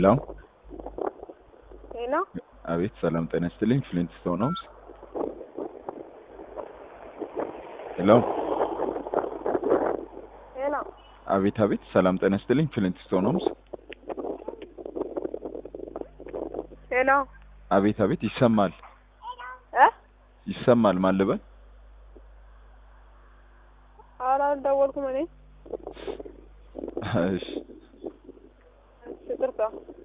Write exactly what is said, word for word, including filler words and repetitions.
ሄሎ ሄሎ አቤት ሰላም ጤና ይስጥልኝ ፍሊንት ስቶን ሆምስ ሄሎ ሄሎ አቤት አቤት ሰላም ጤና ይስጥልኝ ፍሊንት ስቶን ሆምስ ሄሎ አቤት አቤት ይሰማል እ ይሰማል ማለበል አላደወልኩም እኔ እሺ ይቅርታ